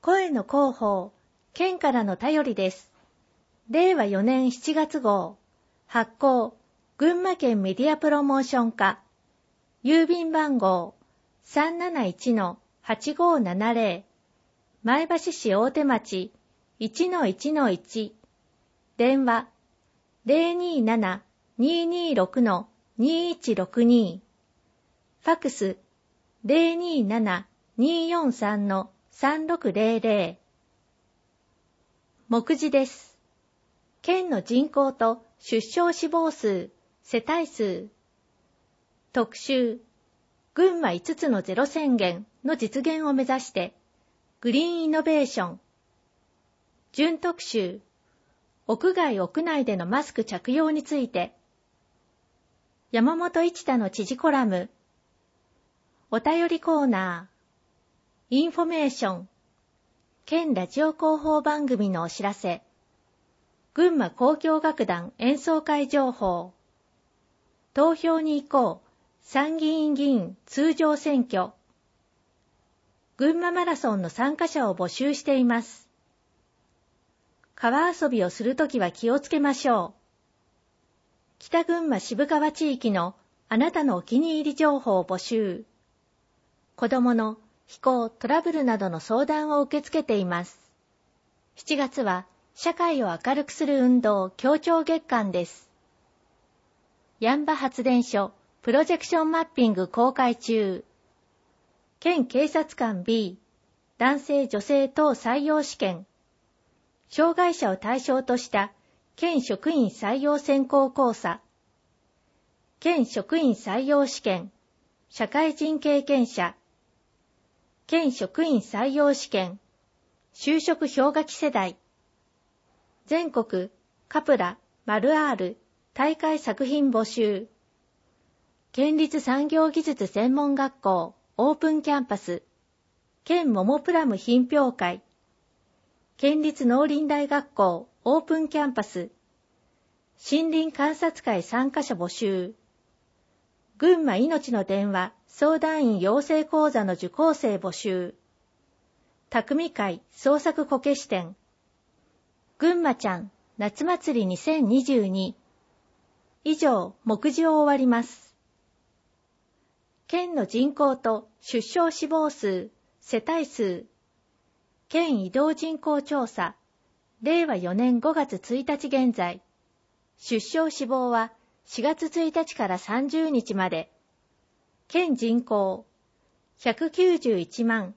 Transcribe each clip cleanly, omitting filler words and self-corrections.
声の広報、県からの便りです。令和4年7月号、発行、群馬県メディアプロモーション課、郵便番号 371-8570、前橋市大手町 1-1-1、電話 027-226-2162、ファクス 027-243-3600。目次です。県の人口と出生死亡数、世帯数。特集、群馬5つのゼロ宣言の実現を目指して、グリーンイノベーション。準特集、屋外屋内でのマスク着用について。山本一太の知事コラム。お便りコーナー。インフォメーション。県ラジオ広報番組のお知らせ。群馬交響楽団演奏会情報。投票に行こう。参議院議員通常選挙。群馬マラソンの参加者を募集しています。川遊びをするときは気をつけましょう。北群馬渋川地域のあなたのお気に入り情報を募集。子どもの非行トラブルなどの相談を受け付けています。7月は社会を明るくする運動協調月間です。ヤンバ発電所プロジェクションマッピング公開中。県警察官 B 男性女性等採用試験。障害者を対象とした県職員採用選考講座。県職員採用試験。社会人経験者。県職員採用試験。就職氷河期世代。全国カプラ、マル R 大会作品募集。県立産業技術専門学校オープンキャンパス。県モモプラム品評会。県立農林大学校オープンキャンパス。森林観察会参加者募集。群馬いのちの電話相談員養成講座の受講生募集。匠会創作こけし展。群馬ちゃん夏祭り2022。以上、目次を終わります。県の人口と出生死亡数、世帯数。県移動人口調査。令和4年5月1日現在。出生死亡は4月1日から30日まで。県人口191万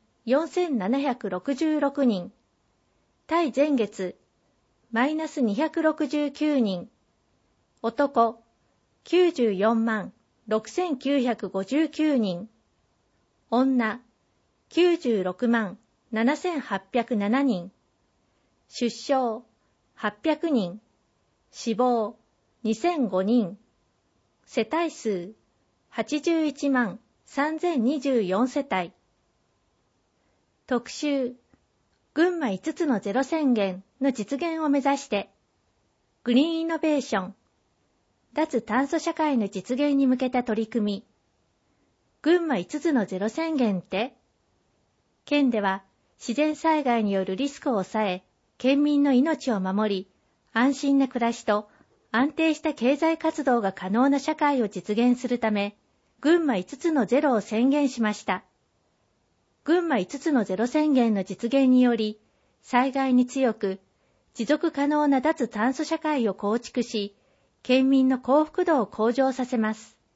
4766人。対前月マイナス269人。男94万6959人。女96万7807人。出生800人。死亡2005人。世帯数81万3024世帯。特集、群馬5つのゼロ宣言の実現を目指して、グリーンイノベーション、脱炭素社会の実現に向けた取り組み。群馬5つのゼロ宣言って、県では自然災害によるリスクを抑え、県民の命を守り、安心な暮らしと安定した経済活動が可能な社会を実現するため、群馬5つのゼロを宣言しました。群馬5つのゼロ宣言の実現により、災害に強く、持続可能な脱炭素社会を構築し、県民の幸福度を向上させます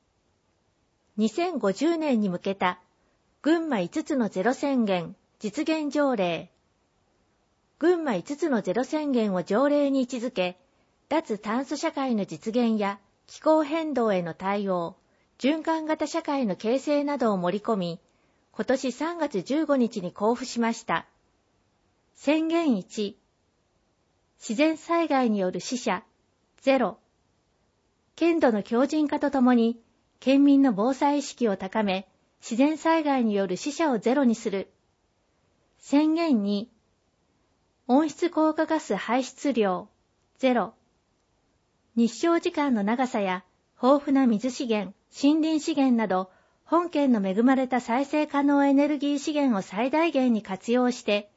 。2050年に向けた群馬5つのゼロ宣言実現条例。群馬5つのゼロ宣言を条例に位置づけ、脱炭素社会の実現や気候変動への対応、循環型社会の形成などを盛り込み、今年3月15日に公布しました。宣言1、自然災害による死者ゼロ。県土の強靭化とともに、県民の防災意識を高め、自然災害による死者をゼロにする。宣言2、温室効果ガス排出量ゼロ。日照時間の長さや豊富な水資源、森林資源など、本県の恵まれた再生可能エネルギー資源を最大限に活用して、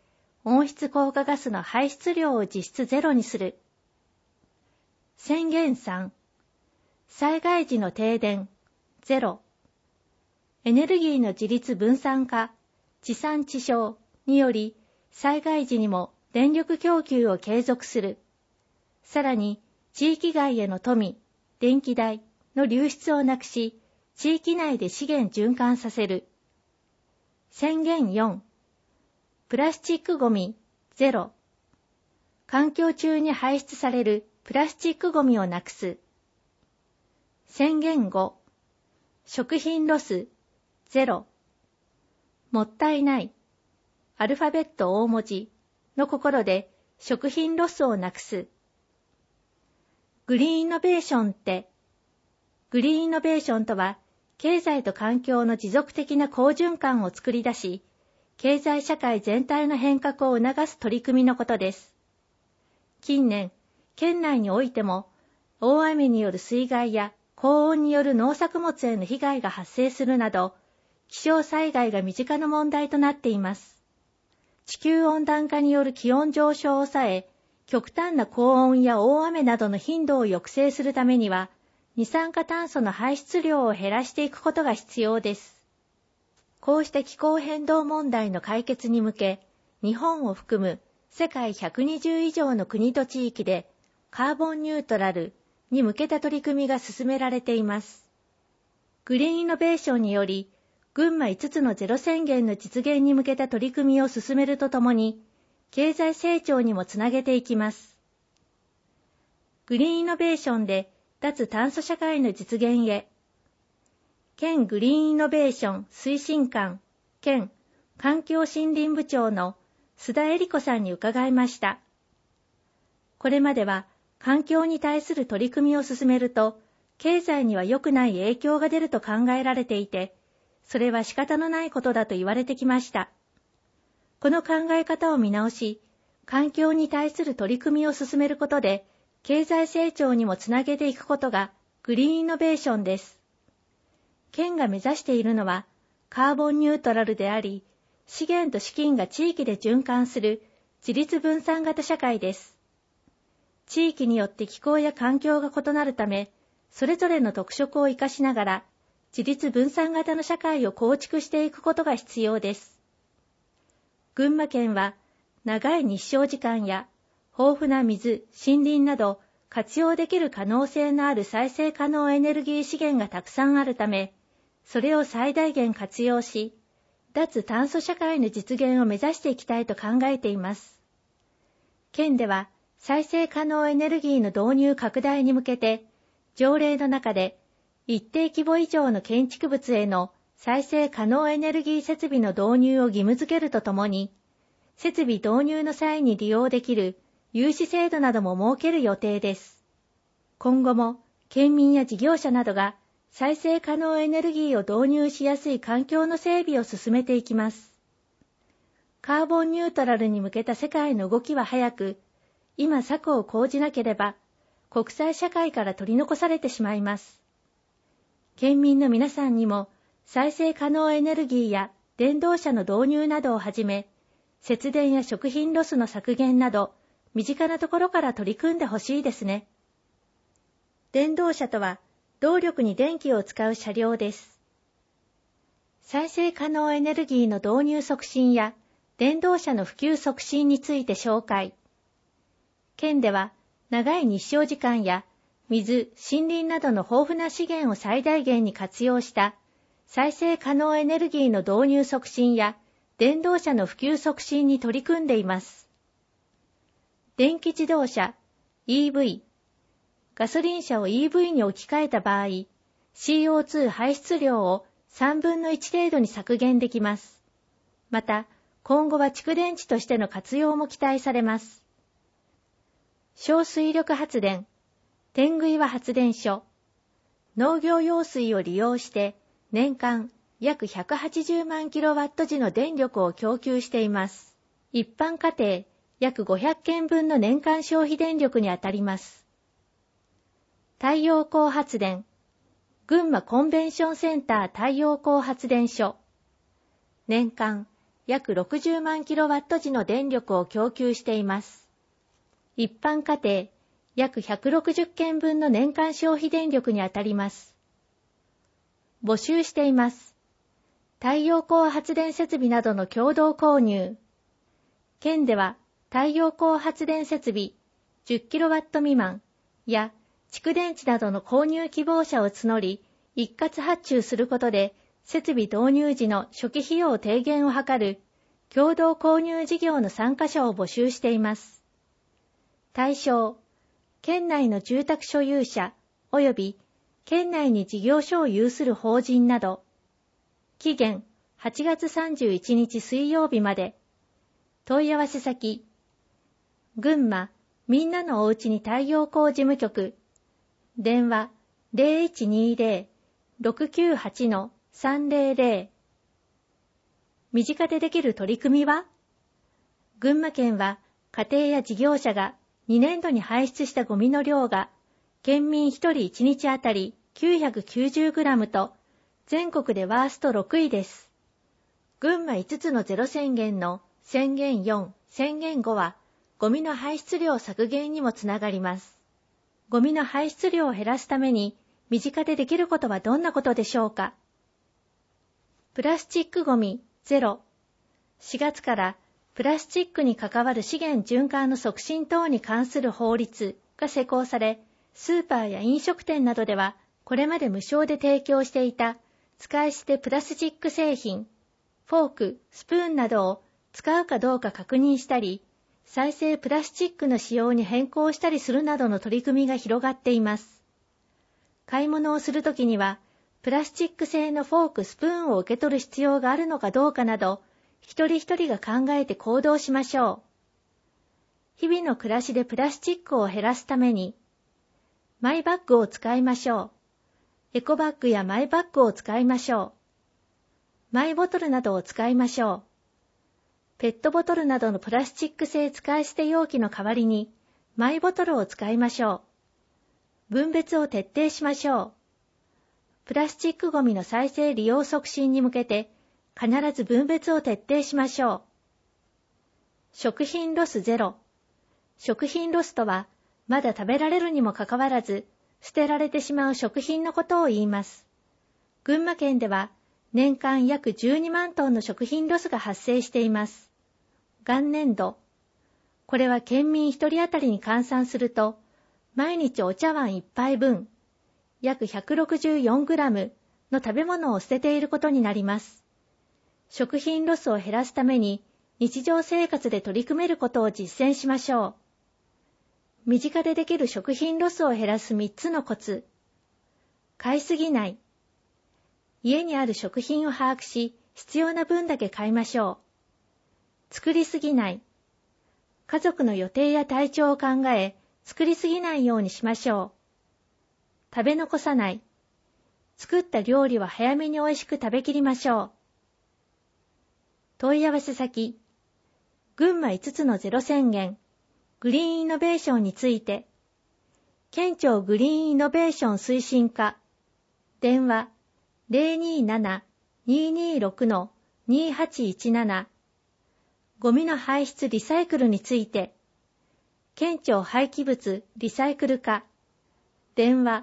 温室効果ガスの排出量を実質ゼロにする。宣言3、災害時の停電、ゼロ。エネルギーの自立分散化、地産地消により、災害時にも電力供給を継続する。さらに、地域外への富、電気代の流出をなくし、地域内で資源循環させる。宣言4、プラスチックごみ、ゼロ。環境中に排出されるプラスチックごみをなくす。宣言5、食品ロス、ゼロ。もったいない、アルファベット大文字の心で食品ロスをなくす。グリーンイノベーションって、グリーンイノベーションとは、経済と環境の持続的な好循環を作り出し、経済社会全体の変革を促す取り組みのことです。近年、県内においても、大雨による水害や高温による農作物への被害が発生するなど、気象災害が身近な問題となっています。地球温暖化による気温上昇を抑え、極端な高温や大雨などの頻度を抑制するためには、二酸化炭素の排出量を減らしていくことが必要です。こうした気候変動問題の解決に向け、日本を含む世界120以上の国と地域でカーボンニュートラルに向けた取り組みが進められています。グリーンイノベーションにより、群馬5つのゼロ宣言の実現に向けた取り組みを進めるとともに、経済成長にもつなげていきます。グリーンイノベーションで脱炭素社会の実現へ。県グリーンイノベーション推進官兼環境森林部長の須田恵里子さんに伺いました。これまでは環境に対する取り組みを進めると、経済には良くない影響が出ると考えられていて、それは仕方のないことだと言われてきました。この考え方を見直し、環境に対する取り組みを進めることで、経済成長にもつなげていくことがグリーンイノベーションです。県が目指しているのはカーボンニュートラルであり、資源と資金が地域で循環する自立分散型社会です。地域によって気候や環境が異なるため、それぞれの特色を生かしながら、自立分散型の社会を構築していくことが必要です。群馬県は長い日照時間や豊富な水、森林など活用できる可能性のある再生可能エネルギー資源がたくさんあるため、それを最大限活用し、脱炭素社会の実現を目指していきたいと考えています。県では再生可能エネルギーの導入拡大に向けて、条例の中で一定規模以上の建築物への再生可能エネルギー設備の導入を義務付けるとともに、設備導入の際に利用できる融資制度なども設ける予定です。今後も県民や事業者などが再生可能エネルギーを導入しやすい環境の整備を進めていきます。カーボンニュートラルに向けた世界の動きは早く、今策を講じなければ国際社会から取り残されてしまいます。県民の皆さんにも再生可能エネルギーや電動車の導入などをはじめ、節電や食品ロスの削減など、身近なところから取り組んでほしいですね。電動車とは、動力に電気を使う車両です。再生可能エネルギーの導入促進や、電動車の普及促進について紹介。県では、長い日照時間や、水、森林などの豊富な資源を最大限に活用した、再生可能エネルギーの導入促進や、電動車の普及促進に取り組んでいます。電気自動車、EV、ガソリン車を EV に置き換えた場合、CO2 排出量を3分の1程度に削減できます。また、今後は蓄電池としての活用も期待されます。小水力発電、天狗岩発電所、農業用水を利用して年間約180万キロワット時の電力を供給しています。一般家庭約500軒分の年間消費電力にあたります。太陽光発電、群馬コンベンションセンター太陽光発電所、年間約60万キロワット時の電力を供給しています。一般家庭約160軒分の年間消費電力にあたります。募集しています。太陽光発電設備などの共同購入。県では太陽光発電設備10キロワット未満や蓄電池などの購入希望者を募り、一括発注することで、設備導入時の初期費用低減を図る共同購入事業の参加者を募集しています。対象、県内の住宅所有者及び県内に事業所を有する法人など、期限8月31日水曜日まで。問い合わせ先、群馬みんなのおうちに太陽光事務局、電話 0120-698-300。身近でできる取り組みは、群馬県は家庭や事業者が2年度に排出したゴミの量が県民1人1日あたり 990g と全国でワースト6位です。群馬5つのゼロ宣言の宣言4、宣言5はゴミの排出量削減にもつながります。ゴミの排出量を減らすために身近でできることはどんなことでしょうか。プラスチックゴミゼロ。4月からプラスチックに関わる資源循環の促進等に関する法律が施行され、スーパーや飲食店などではこれまで無償で提供していた使い捨てプラスチック製品、フォーク、スプーンなどを使うかどうか確認したり、再生プラスチックの使用に変更したりするなどの取り組みが広がっています。買い物をするときには、プラスチック製のフォーク、スプーンを受け取る必要があるのかどうかなど、一人一人が考えて行動しましょう。日々の暮らしでプラスチックを減らすために、マイバッグを使いましょう。エコバッグやマイバッグを使いましょう。マイボトルなどを使いましょう。ペットボトルなどのプラスチック製使い捨て容器の代わりに、マイボトルを使いましょう。分別を徹底しましょう。プラスチックゴミの再生利用促進に向けて、必ず分別を徹底しましょう。食品ロスゼロ。食品ロスとは、まだ食べられるにもかかわらず、捨てられてしまう食品のことを言います。群馬県では、年間約12万トンの食品ロスが発生しています。元年度。これは県民1人当たりに換算すると、毎日お茶碗1杯分、約 164g の食べ物を捨てていることになります。食品ロスを減らすために、日常生活で取り組めることを実践しましょう。身近でできる食品ロスを減らす3つのコツ。買いすぎない。家にある食品を把握し、必要な分だけ買いましょう。作りすぎない。家族の予定や体調を考え、作りすぎないようにしましょう。食べ残さない。作った料理は早めに美味しく食べきりましょう。問い合わせ先、群馬5つのゼロ宣言、グリーンイノベーションについて、県庁グリーンイノベーション推進課、電話 027-226-2817、ゴミの排出リサイクルについて、県庁廃棄物リサイクル課、電話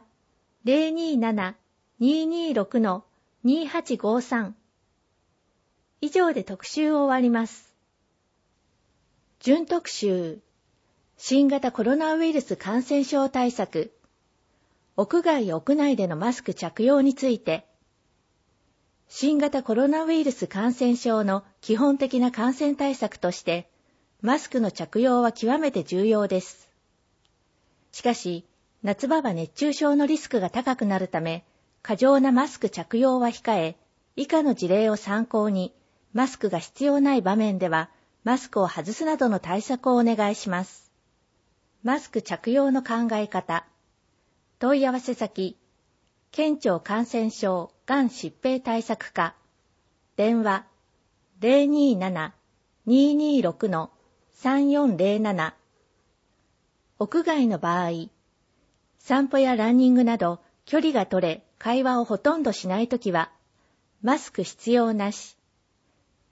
027-226-2853。以上で特集を終わります。準特集、新型コロナウイルス感染症対策、屋外屋内でのマスク着用について、新型コロナウイルス感染症の基本的な感染対策として、マスクの着用は極めて重要です。しかし、夏場は熱中症のリスクが高くなるため、過剰なマスク着用は控え、以下の事例を参考に、マスクが必要ない場面では、マスクを外すなどの対策をお願いします。マスク着用の考え方。問い合わせ先、県庁感染症がん疾病対策課、電話 027-226-3407。屋外の場合、散歩やランニングなど距離が取れ会話をほとんどしないときは、マスク必要なし。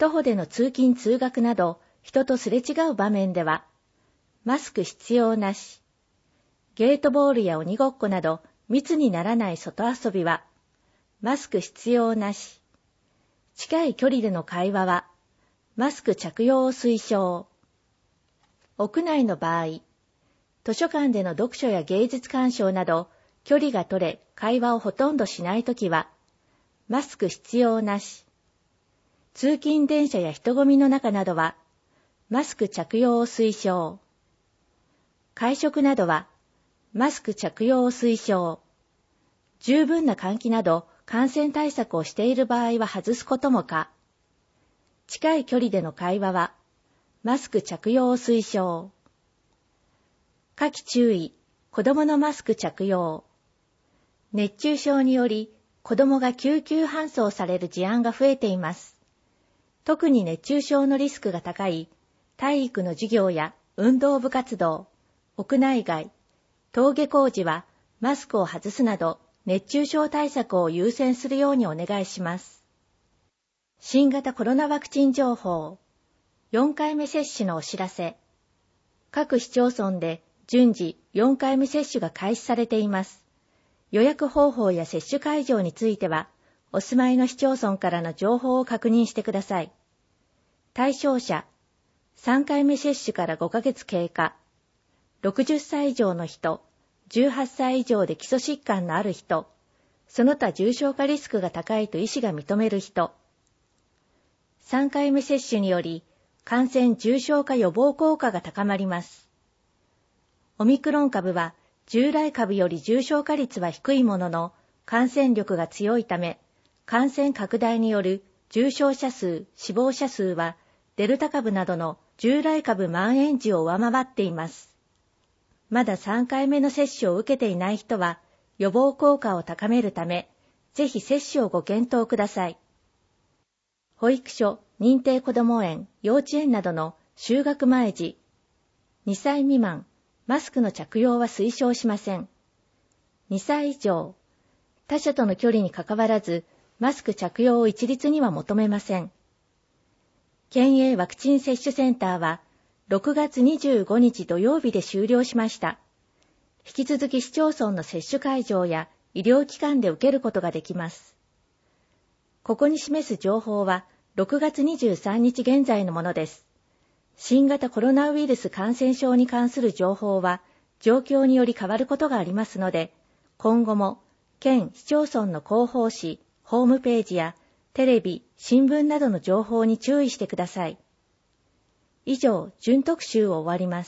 徒歩での通勤通学など人とすれ違う場面では、マスク必要なし。ゲートボールや鬼ごっこなど密にならない外遊びは、マスク必要なし。近い距離での会話は、マスク着用を推奨。屋内の場合、図書館での読書や芸術鑑賞など、距離が取れ、会話をほとんどしないときは、マスク必要なし。通勤電車や人混みの中などは、マスク着用を推奨。会食などは、マスク着用を推奨。十分な換気など感染対策をしている場合は外すことも可。近い距離での会話は、マスク着用を推奨。下記注意、子供のマスク着用。熱中症により子供が救急搬送される事案が増えています。特に熱中症のリスクが高い体育の授業や運動部活動、屋内外、登下校時はマスクを外すなど熱中症対策を優先するようにお願いします。新型コロナワクチン情報、4回目接種のお知らせ。各市町村で順次4回目接種が開始されています。予約方法や接種会場については、お住まいの市町村からの情報を確認してください。対象者、3回目接種から5ヶ月経過、60歳以上の人、18歳以上で基礎疾患のある人、その他重症化リスクが高いと医師が認める人。3回目接種により、感染重症化予防効果が高まります。オミクロン株は、従来株より重症化率は低いものの、感染力が強いため、感染拡大による重症者数、死亡者数は、デルタ株などの従来株蔓延時を上回っています。まだ3回目の接種を受けていない人は、予防効果を高めるため、ぜひ接種をご検討ください。保育所、認定こども園、幼稚園などの就学前時、2歳未満、マスクの着用は推奨しません。2歳以上、他者との距離にかかわらず、マスク着用を一律には求めません。県営ワクチン接種センターは、6月25日土曜日で終了しました。引き続き市町村の接種会場や医療機関で受けることができます。ここに示す情報は、6月23日現在のものです。新型コロナウイルス感染症に関する情報は状況により変わることがありますので、今後も県市町村の広報誌、ホームページやテレビ、新聞などの情報に注意してください。以上、準特集を終わります。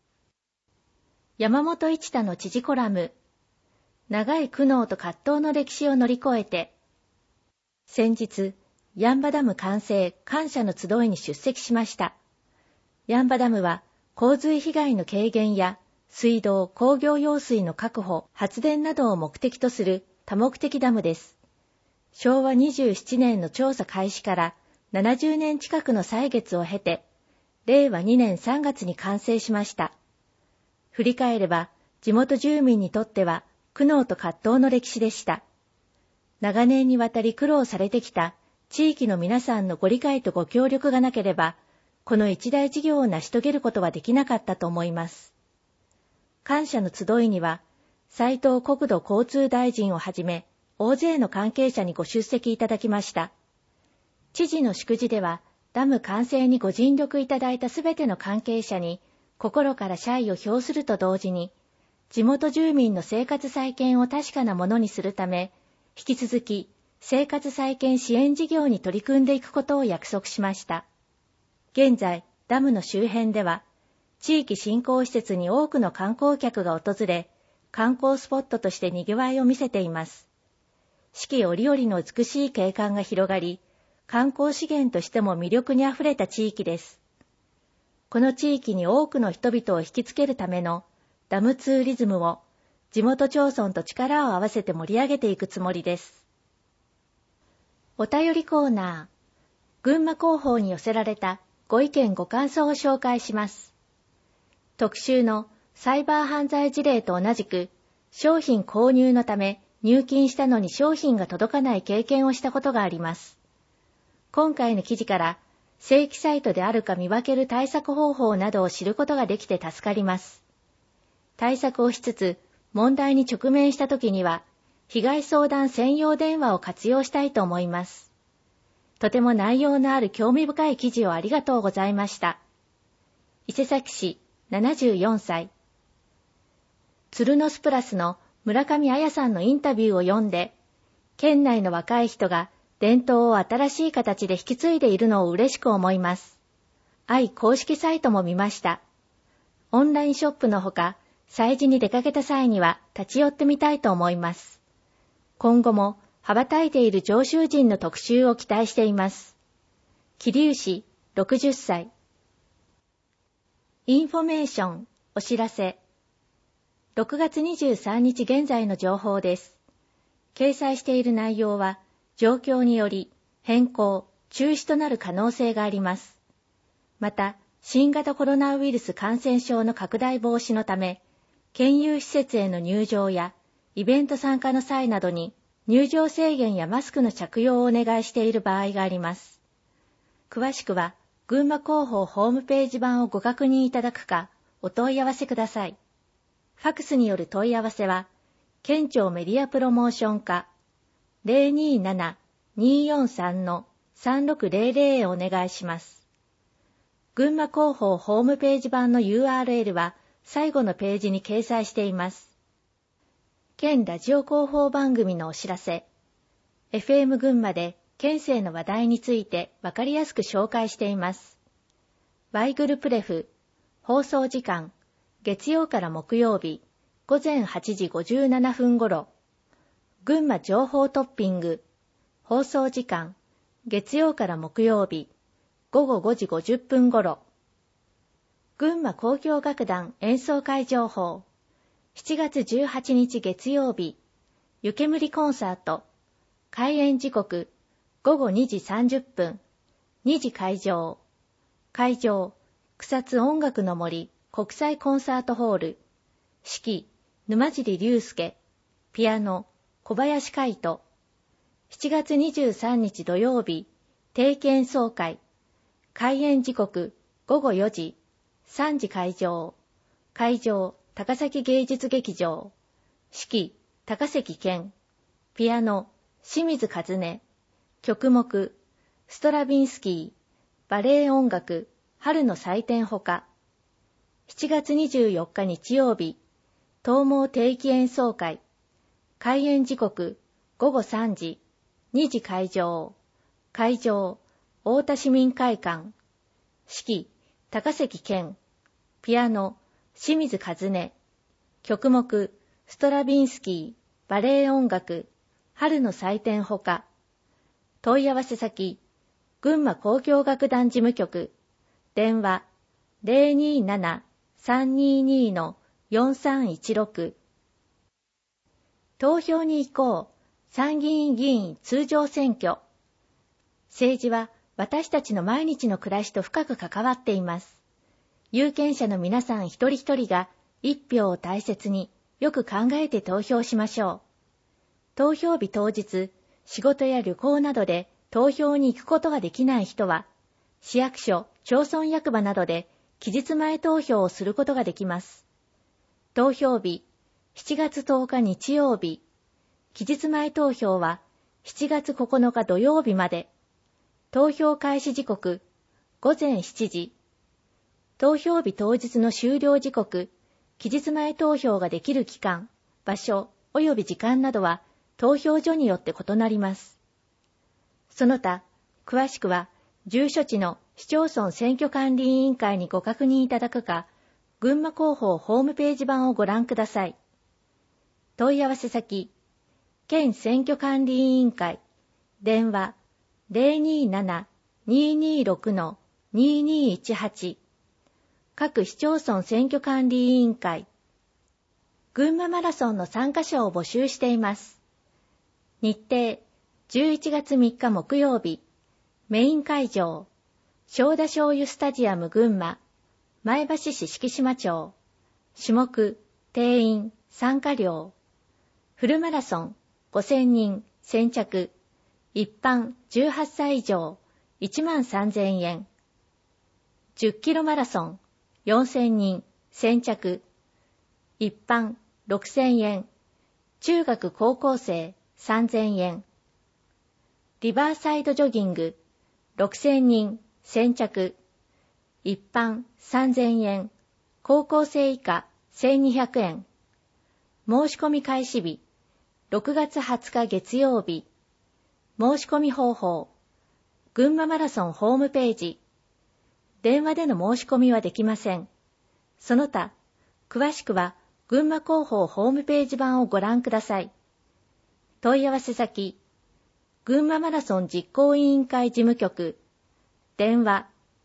山本一太の知事コラム、長い苦悩と葛藤の歴史を乗り越えて。先日、八ッ場ダム完成感謝の集いに出席しました。八ッ場ダムは洪水被害の軽減や水道・工業用水の確保・発電などを目的とする多目的ダムです。昭和27年の調査開始から70年近くの歳月を経て、令和2年3月に完成しました。振り返れば、地元住民にとっては苦悩と葛藤の歴史でした。長年にわたり苦労されてきた地域の皆さんのご理解とご協力がなければ、この一大事業を成し遂げることはできなかったと思います。感謝の集いには、斉藤国土交通大臣をはじめ、大勢の関係者にご出席いただきました。知事の祝辞では、ダム完成にご尽力いただいたすべての関係者に、心から謝意を表すると同時に、地元住民の生活再建を確かなものにするため、引き続き、生活再建支援事業に取り組んでいくことを約束しました。現在、ダムの周辺では、地域振興施設に多くの観光客が訪れ、観光スポットとして賑わいを見せています。四季折々の美しい景観が広がり、観光資源としても魅力にあふれた地域です。この地域に多くの人々を引きつけるためのダムツーリズムを地元町村と力を合わせて盛り上げていくつもりです。お便りコーナー、群馬広報に寄せられたご意見ご感想を紹介します。特集のサイバー犯罪事例と同じく、商品購入のため入金したのに商品が届かない経験をしたことがあります。 今回の記事から正規サイトであるか見分ける対策方法などを知ることができて助かります。対策をしつつ、問題に直面したときには、被害相談専用電話を活用したいと思います。とても内容のある興味深い記事をありがとうございました。伊勢崎市74歳。ツルノスプラスの村上彩さんのインタビューを読んで、県内の若い人が伝統を新しい形で引き継いでいるのを嬉しく思います。愛公式サイトも見ました。オンラインショップのほか、催事に出かけた際には立ち寄ってみたいと思います。今後も羽ばたいている上州人の特集を期待しています。桐生市60歳。インフォメーション、お知らせ。6月23日現在の情報です。掲載している内容は、状況により変更、中止となる可能性があります。また、新型コロナウイルス感染症の拡大防止のため、県有施設への入場やイベント参加の際などに入場制限やマスクの着用をお願いしている場合があります。詳しくは、群馬広報ホームページ版をご確認いただくか、お問い合わせください。ファクスによる問い合わせは、県庁メディアプロモーション課 027-243-3600 へお願いします。群馬広報ホームページ版の URL は最後のページに掲載しています。県ラジオ広報番組のお知らせ。FM 群馬で県政の話題についてわかりやすく紹介しています。ワイグルプレフ、放送時間、月曜から木曜日、午前8時57分頃。群馬情報トッピング、放送時間、月曜から木曜日、午後5時50分頃。群馬交響楽団演奏会情報、7月18日月曜日、湯煙コンサート、開演時刻、午後2時30分、2時会場。会場、草津音楽の森国際コンサートホール。指揮、沼尻隆介。ピアノ、小林海人。7月23日土曜日、定期演奏会。開演時刻、午後4時。3時会場。会場、高崎芸術劇場。指揮、高関健。ピアノ、清水和音。曲目、ストラビンスキー、バレエ音楽、春の祭典ほか。7月24日日曜日、東毛定期演奏会。開演時刻、午後3時、2時会場。会場、太田市民会館。指揮、高関健。ピアノ、清水和音。曲目、ストラビンスキー、バレエ音楽、春の祭典ほか。問い合わせ先、群馬交響楽団事務局、電話 027-322-4316。投票に行こう、参議院議員通常選挙。政治は私たちの毎日の暮らしと深く関わっています。有権者の皆さん一人一人が一票を大切によく考えて投票しましょう。投票日当日、仕事や旅行などで投票に行くことができない人は、市役所、町村役場などで期日前投票をすることができます。投票日、7月10日日曜日。期日前投票は7月9日土曜日まで。投票開始時刻、午前7時。投票日当日の終了時刻、期日前投票ができる期間、場所及び時間などは投票所によって異なります。その他、詳しくは、住所地の市町村選挙管理委員会にご確認いただくか、群馬広報ホームページ版をご覧ください。問い合わせ先、県選挙管理委員会、電話 027-226-2218。各市町村選挙管理委員会。群馬マラソンの参加者を募集しています。日程、11月3日木曜日、メイン会場、正田醤油スタジアム群馬、前橋市敷島町、種目、定員、参加料、フルマラソン、5000人、先着、一般18歳以上、 13,000円。10キロマラソン4000人先着。一般6000円。中学高校生3000円。リバーサイドジョギング6000人先着。一般3000円。高校生以下1200円。申し込み開始日6月20日月曜日。申し込み方法。群馬マラソンホームページ。電話での申し込みはできません。その他、詳しくは群馬広報ホームページ版をご覧ください。問い合わせ先、群馬マラソン実行委員会事務局、電話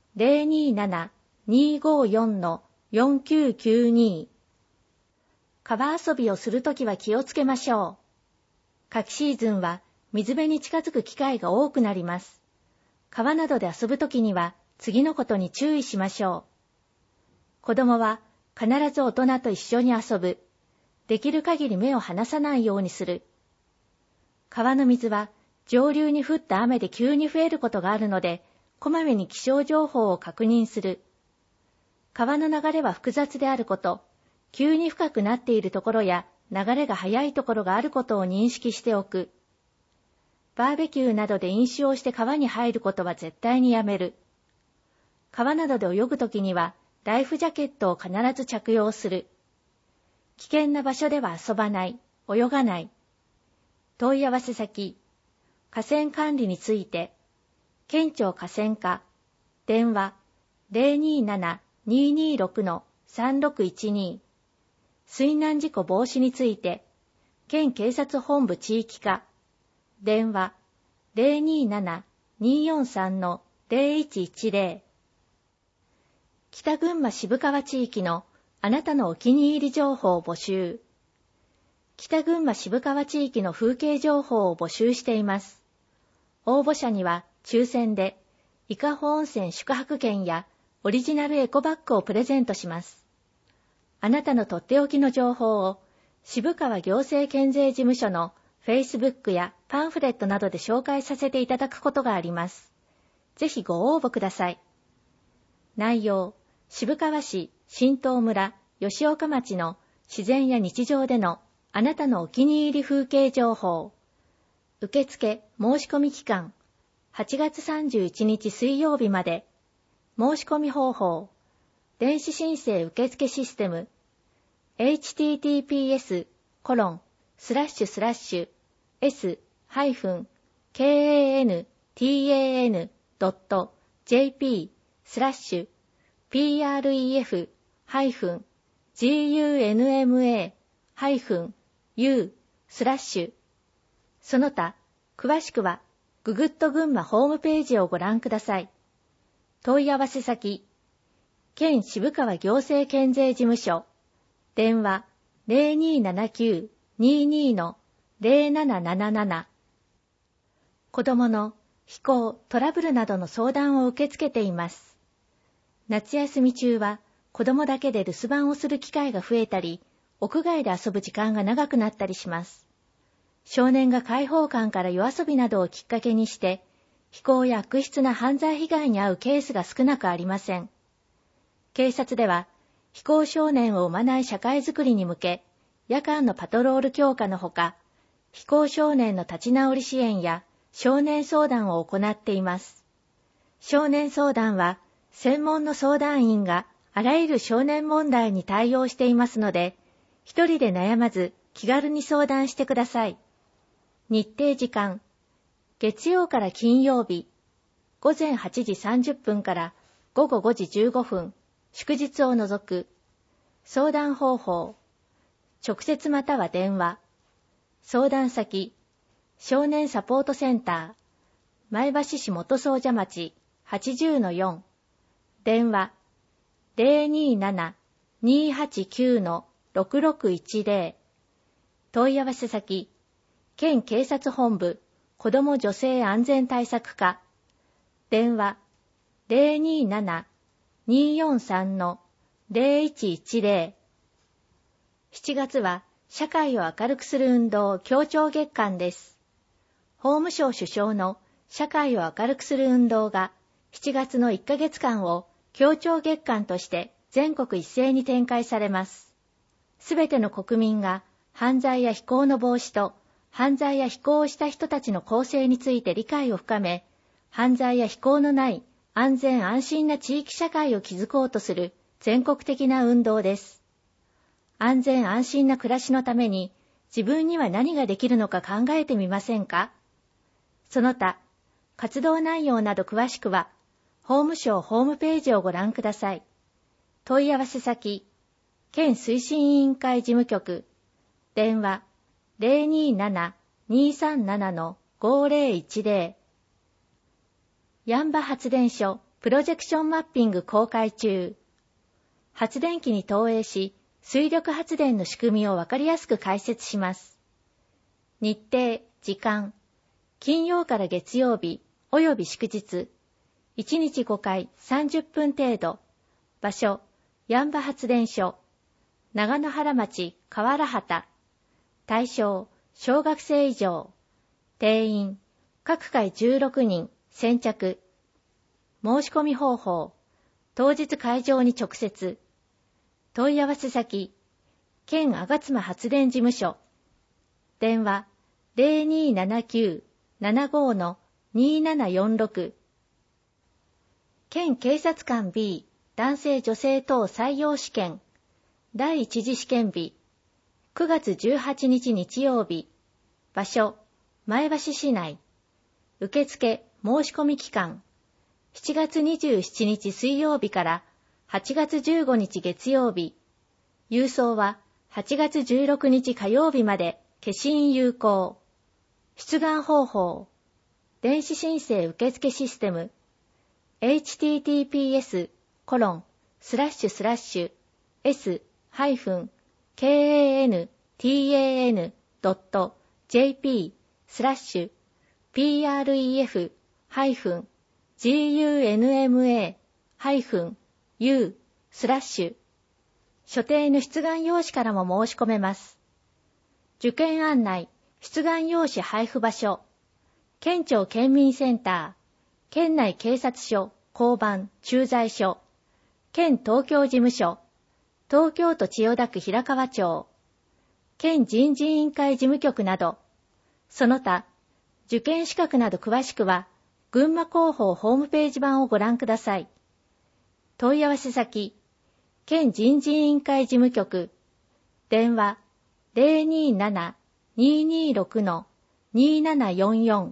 027-254-4992。川遊びをするときは気をつけましょう。夏季シーズンは水辺に近づく機会が多くなります。川などで遊ぶときには次のことに注意しましょう。子供は必ず大人と一緒に遊ぶ。できる限り目を離さないようにする。川の水は上流に降った雨で急に増えることがあるので、こまめに気象情報を確認する。川の流れは複雑であること、急に深くなっているところや流れが速いところがあることを認識しておく。バーベキューなどで飲酒をして川に入ることは絶対にやめる。川などで泳ぐときにはライフジャケットを必ず着用する。危険な場所では遊ばない、泳がない。問い合わせ先、河川管理について、県庁河川課、電話 027-226-3612。水難事故防止について、県警察本部地域課、電話 027-243-0110。北群馬渋川地域のあなたのお気に入り情報を募集。北群馬渋川地域の風景情報を募集しています。応募者には抽選で伊香保温泉宿泊券やオリジナルエコバッグをプレゼントします。あなたのとっておきの情報を渋川行政県税事務所のFacebook やパンフレットなどで紹介させていただくことがあります。ぜひご応募ください。内容、渋川市新東村吉岡町の自然や日常でのあなたのお気に入り風景情報。受付申し込み期間8月31日水曜日まで。申し込み方法、電子申請受付システム https://s-kan.jp/pref-gunma-u/その他、詳しくはググッと群馬ホームページをご覧ください。問い合わせ先、県渋川行政県税事務所、電話 0279-22-0777。子どもの非行・トラブルなどの相談を受け付けています。夏休み中は子どもだけで留守番をする機会が増えたり、屋外で遊ぶ時間が長くなったりします。少年が開放感から夜遊びなどをきっかけにして、非行や悪質な犯罪被害に遭うケースが少なくありません。警察では、非行少年を生まない社会づくりに向け、夜間のパトロール強化のほか、非行少年の立ち直り支援や少年相談を行っています。少年相談は、専門の相談員があらゆる少年問題に対応していますので、一人で悩まず気軽に相談してください。日程時間、月曜から金曜日、午前8時30分から午後5時15分、祝日を除く。相談方法、直接または電話。相談先、少年サポートセンター、前橋市元総社町 80-4。電話、027-289-6610。問い合わせ先、県警察本部子ども女性安全対策課。電話、027-243-0110。7月は社会を明るくする運動協調月間です。法務省主掌の社会を明るくする運動が7月の1ヶ月間を協調月間として全国一斉に展開されます。すべての国民が犯罪や非行の防止と犯罪や非行をした人たちの更生について理解を深め、犯罪や非行のない安全安心な地域社会を築こうとする全国的な運動です。安全安心な暮らしのために自分には何ができるのか考えてみませんか？その他、活動内容など詳しくは、法務省ホームページをご覧ください。問い合わせ先、県推進委員会事務局、電話 027-237-5010 ヤンバ発電所プロジェクションマッピング公開中。発電機に投影し、水力発電の仕組みをわかりやすく解説します。日程、時間、金曜から月曜日および祝日、1日5回30分程度。場所、ヤンバ発電所、長野原町河原畑。対象、小学生以上。定員、各回16人、先着。申し込み方法、当日会場に直接。問い合わせ先、県吾妻発電事務所。電話、0279-75-2746。県警察官 B 男性女性等採用試験第一次試験日9月18日日曜日。場所、前橋市内。受付申し込み期間7月27日水曜日から8月15日月曜日。郵送は8月16日火曜日まで消印有効。出願方法、電子申請受付システム、https://s-kan-tan.jp/pref-gunma-u/ 所定の出願用紙からも申し込めます。受験案内、出願用紙配布場所、県庁県民センター、県内警察署、交番、駐在所、県東京事務所、東京都千代田区平川町、県人事委員会事務局など、その他、受験資格など詳しくは、群馬広報ホームページ版をご覧ください。問い合わせ先、県人事委員会事務局、電話 027-226-2744。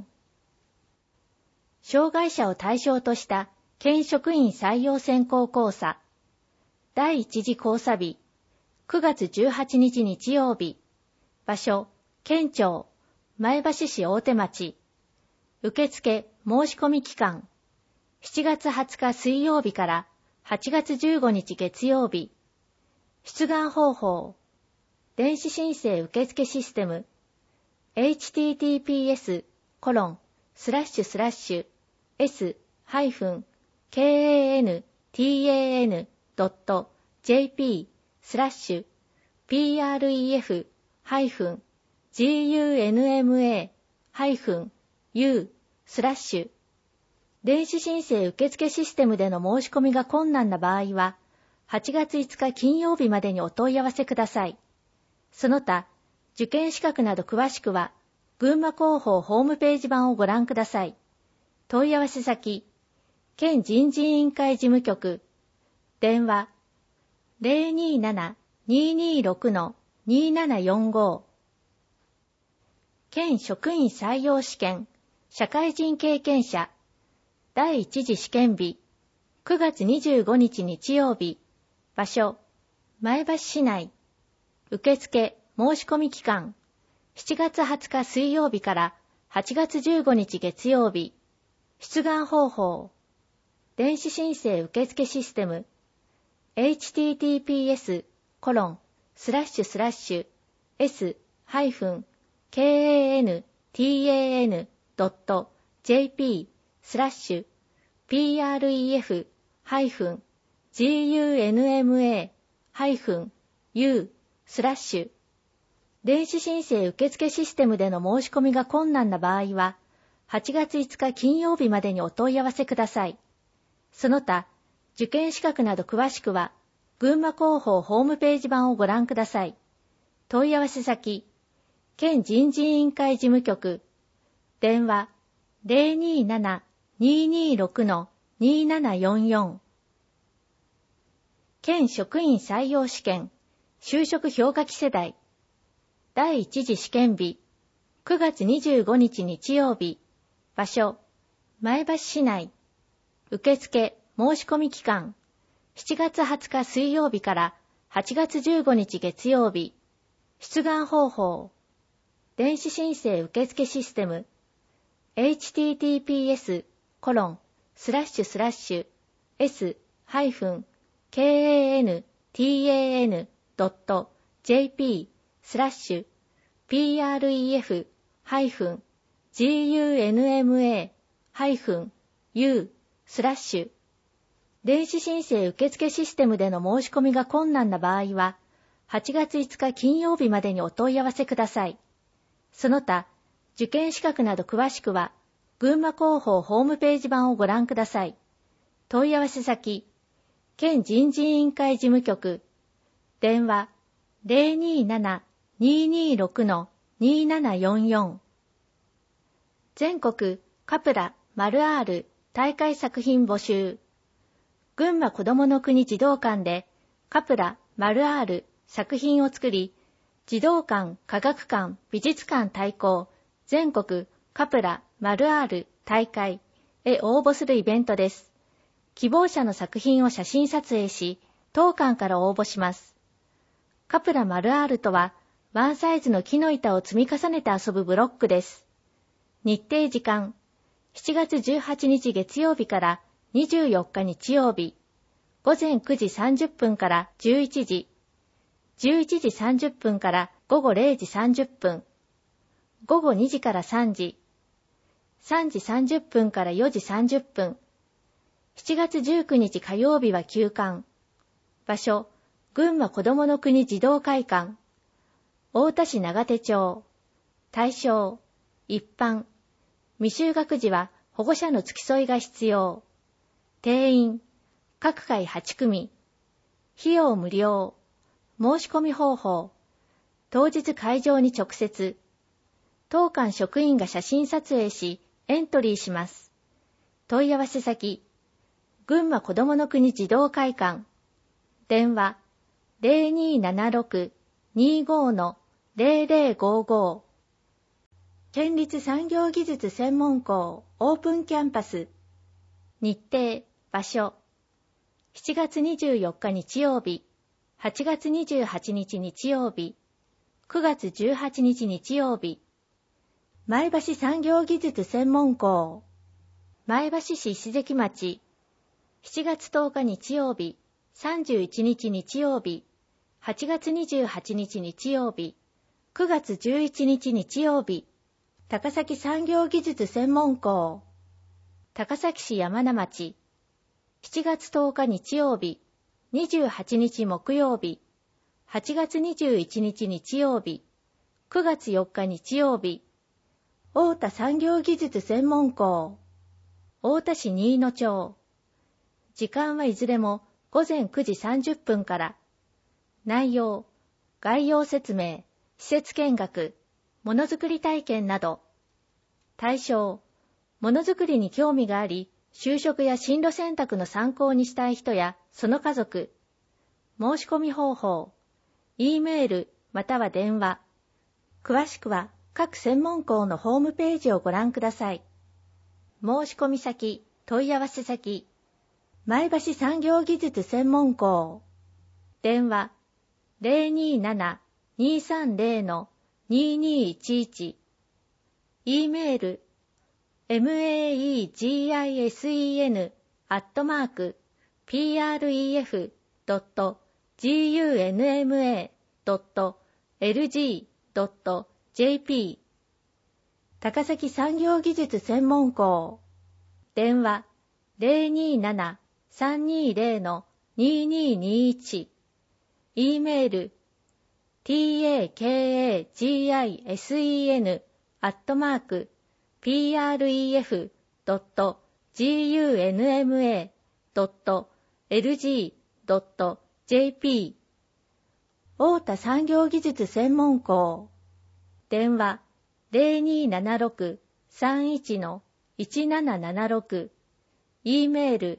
障害者を対象とした県職員採用選考講座第一次講座日9月18日日曜日。場所、県庁前橋市大手町。受付申し込み期間7月20日水曜日から8月15日月曜日。出願方法、電子申請受付システム https://s-kan-tan.jp/pref-gunma-u/ 電子申請受付システムでの申し込みが困難な場合は、8月5日金曜日までにお問い合わせください。その他、受験資格など詳しくは、群馬広報ホームページ版をご覧ください。問い合わせ先、県人事委員会事務局、電話 027-226-2745。県職員採用試験、社会人経験者、第一次試験日、9月25日日曜日。場所、前橋市内。受付、申し込み期間、7月20日水曜日から8月15日月曜日。出願方法、電子申請受付システム、https://s-kan-tan.jp/pref-gunma-u/ 電子申請受付システムでの申し込みが困難な場合は、 8月5日金曜日までにお問い合わせください。その他、受験資格など詳しくは、群馬広報ホームページ版をご覧ください。問い合わせ先、県人事委員会事務局、電話 027-226-2744 県職員採用試験、就職氷河期世代、第一次試験日、9月25日日曜日、場所、前橋市内、受付、申し込み期間、7月20日水曜日から8月15日月曜日、出願方法、電子申請受付システム、https://s-kan-tan.jp/pref-gunma-u/ 電子申請受付システムでの申し込みが困難な場合は、8月5日金曜日までにお問い合わせください。その他、受験資格など詳しくは、群馬広報ホームページ版をご覧ください。問い合わせ先、県人事委員会事務局、電話 027-226-2744 全国カプラ-R大会作品募集。群馬こどもの国児童館でカプラ-R作品を作り、児童館、科学館、美術館対抗全国カプラ-R大会へ応募するイベントです。希望者の作品を写真撮影し、当館から応募します。カプラ-Rとは、ワンサイズの木の板を積み重ねて遊ぶブロックです。日程時間、7月18日月曜日から24日日曜日、午前9時30分から11時、11時30分から午後0時30分、午後2時から3時、3時30分から4時30分、7月19日火曜日は休館。場所、群馬こどもの国児童会館。太田市長手町。対象、一般。未就学児は保護者の付き添いが必要。定員、各回8組。費用無料。申し込み方法。当日会場に直接。当館職員が写真撮影し、エントリーします。問い合わせ先、群馬こどもの国児童会館。電話、0276-25-0055 県立産業技術専門校オープンキャンパス。日程、場所、7月24日日曜日、8月28日日曜日、9月18日日曜日、前橋産業技術専門校、前橋市石関町、7月10日日曜日、31日日曜日、8月28日日曜日、9月11日日曜日、高崎産業技術専門校、高崎市山名町、7月10日日曜日、28日木曜日、8月21日日曜日、9月4日日曜日、太田産業技術専門校、太田市新野町。時間はいずれも午前9時30分から。内容、概要説明、施設見学、ものづくり体験など。対象、ものづくりに興味があり、就職や進路選択の参考にしたい人やその家族。申し込み方法、Eメールまたは電話。詳しくは各専門校のホームページをご覧ください。申し込み先、問い合わせ先、前橋産業技術専門校。電話、027-230-2211。Eメール、maegisi@pref-gunma.lg.jp。高崎産業技術専門校。電話、027-320-2221。Eメール、takagisen@pref-gunma.lg.jp pref.gunma.lg.jp 大田産業技術専門校電話 0276-31-1776 E メール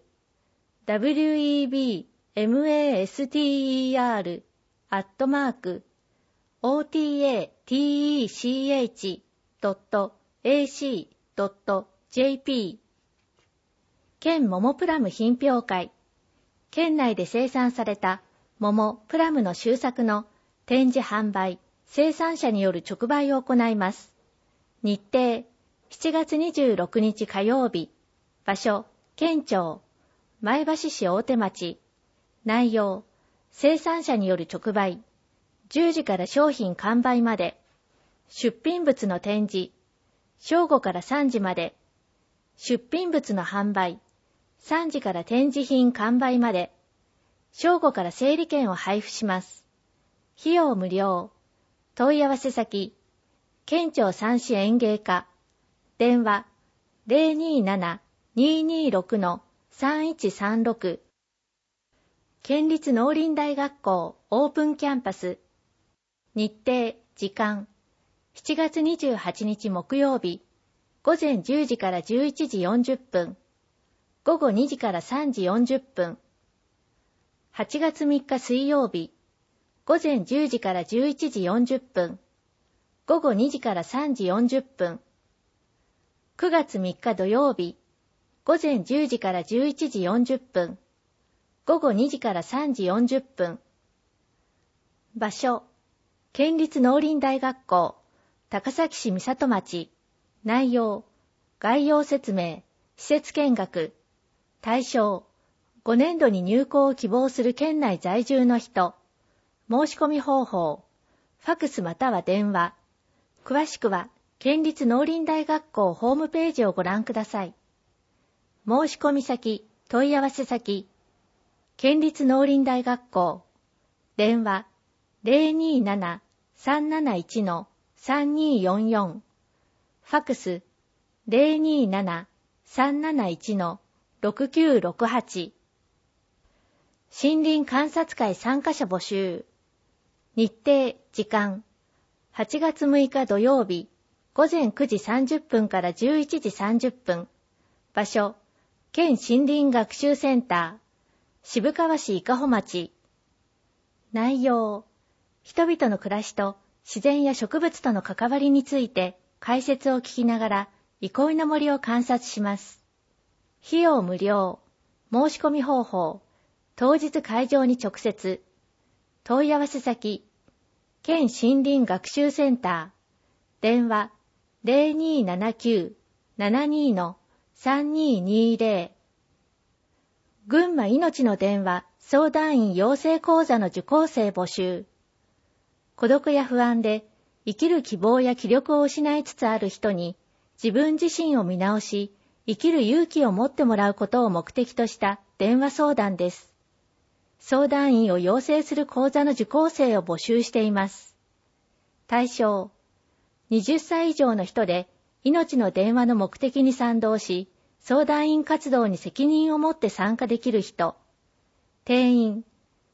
webmaster@otatech.ac.jp 県桃プラム品評会県内で生産された桃、プラムの収穫の展示販売、生産者による直売を行います。日程、7月26日火曜日。場所、県庁、前橋市大手町。内容、生産者による直売。10時から商品完売まで。出品物の展示。正午から3時まで。出品物の販売。3時から展示品完売まで。正午から整理券を配布します。費用無料。問い合わせ先、県庁三市園芸課。電話、027-226-3136。県立農林大学校オープンキャンパス。日程、時間。7月28日木曜日。午前10時から11時40分。午後2時から3時40分。8月3日水曜日。午前10時から11時40分。午後2時から3時40分。9月3日土曜日。午前10時から11時40分。午後2時から3時40分。場所。県立農林大学校、高崎市三郷町。内容。概要説明。施設見学。対象。5年度に入校を希望する県内在住の人。申し込み方法。ファクスまたは電話。詳しくは、県立農林大学校ホームページをご覧ください。申し込み先、問い合わせ先。県立農林大学校。電話、027-371-3244。ファクス、027-371-6968。森林観察会参加者募集。日程、時間。8月6日土曜日、午前9時30分から11時30分。場所、県森林学習センター、渋川市伊香保町。内容、人々の暮らしと自然や植物との関わりについて解説を聞きながら、憩いの森を観察します。費用無料。申し込み方法。当日会場に直接。問い合わせ先。県森林学習センター。電話。0279-72-3220。群馬いのちの電話相談員養成講座の受講生募集。孤独や不安で生きる希望や気力を失いつつある人に自分自身を見直し、生きる勇気を持ってもらうことを目的とした電話相談です。相談員を養成する講座の受講生を募集しています。対象、20歳以上の人で命の電話の目的に賛同し、相談員活動に責任を持って参加できる人。定員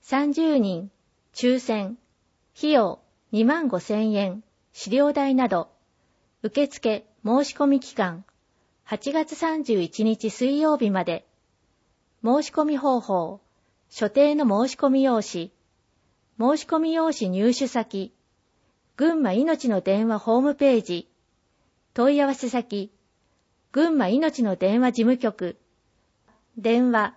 30人、抽選、費用25,000円、資料代など。受付申し込み期間8月31日水曜日まで。申し込み方法、所定の申し込み用紙。申し込み用紙入手先、群馬いのちの電話ホームページ。問い合わせ先、群馬いのちの電話事務局。電話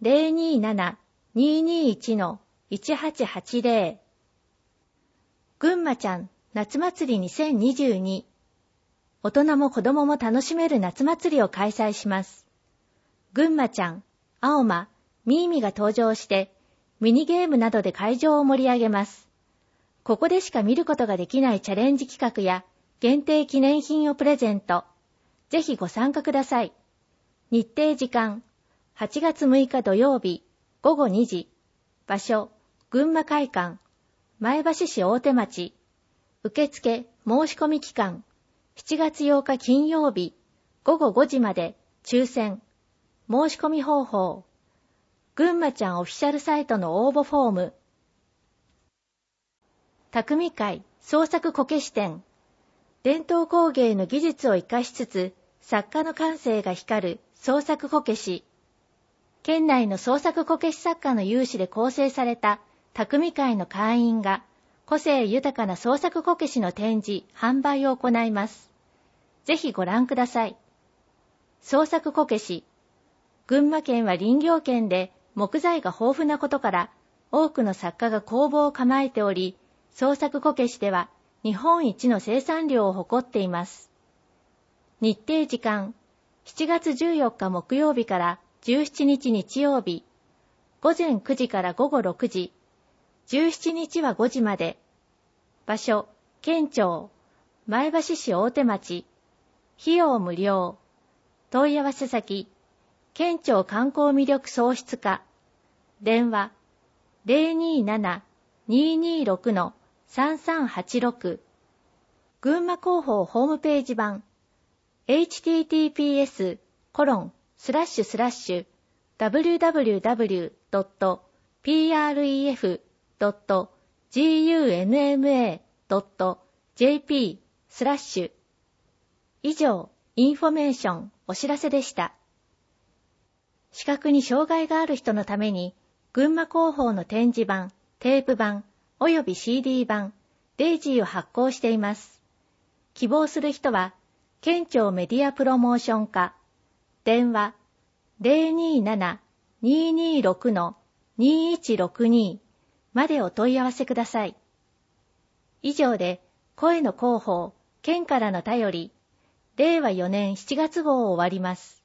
027-221-1880。群馬ちゃん夏祭り2022。大人も子供も楽しめる夏祭りを開催します。群馬ちゃん、青間、ミーミが登場して、ミニゲームなどで会場を盛り上げます。ここでしか見ることができないチャレンジ企画や限定記念品をプレゼント。ぜひご参加ください。日程時間、8月6日土曜日、午後2時。場所、群馬会館、前橋市大手町。受付、申し込み期間、7月8日金曜日、 午後5時まで抽選。申し込み方法。ぐんまちゃんオフィシャルサイトの応募フォーム。匠会創作こけし展。伝統工芸の技術を生かしつつ、作家の感性が光る創作こけし。県内の創作こけし作家の有志で構成された匠会の会員が、個性豊かな創作こけしの展示、販売を行います。ぜひご覧ください。創作こけし。群馬県は林業県で木材が豊富なことから、多くの作家が工房を構えており、創作こけしでは日本一の生産量を誇っています。日程時間、7月14日木曜日から17日日曜日、午前9時から午後6時、17日は5時まで。場所、県庁、前橋市大手町。費用無料。問い合わせ先、県庁観光魅力創出課。電話、027-226-3386。群馬広報ホームページ版。https://www.pref.gunma.jp/。以上、インフォメーションお知らせでした。視覚に障害がある人のために、群馬広報の展示版、テープ版、および CD 版、デイジーを発行しています。希望する人は、県庁メディアプロモーション課、電話 027-226-2162 までお問い合わせください。以上で、声の広報、県からの便り、令和4年7月号を終わります。